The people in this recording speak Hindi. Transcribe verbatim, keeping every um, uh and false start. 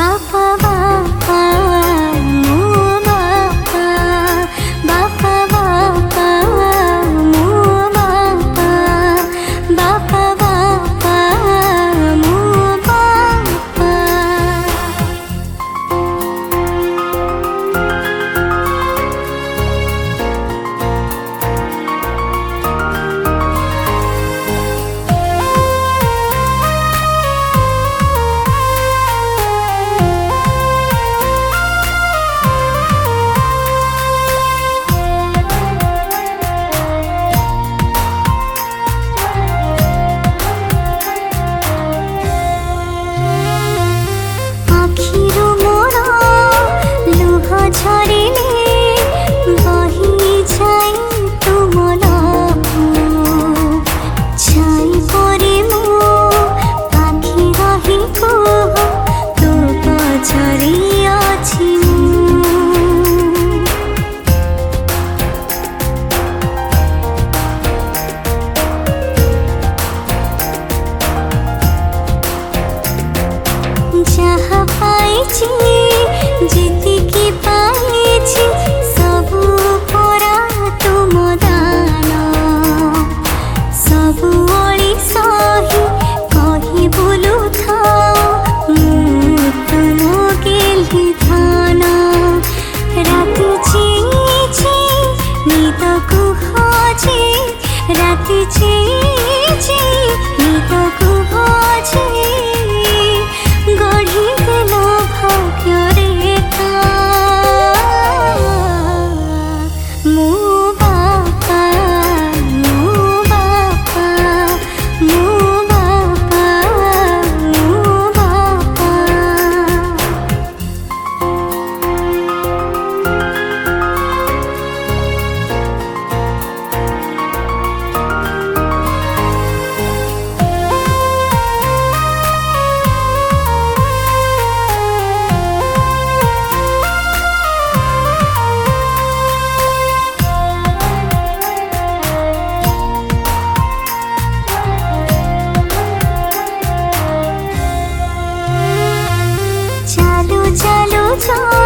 बापा बापा मो बापा, बापा बापा मो बापा, बापा बापा मो बापा। आखिरु मोर लुह झरिले बही जाए तुम छाई परे मो आखि रही कुह तू पछरी अछि जहाँ पाइछि जेतिकी पाइछि सबु परा तुम दान, सबु ओଳି सही कहि बोलु थाओ मु तुम गेली धान। राति चेछि निदको हजे, राति चेछि निदको हजे गढ़ी देल भाग्य रेखा। मो बापा मो बापा मो बापा मो बापा। चालू चालू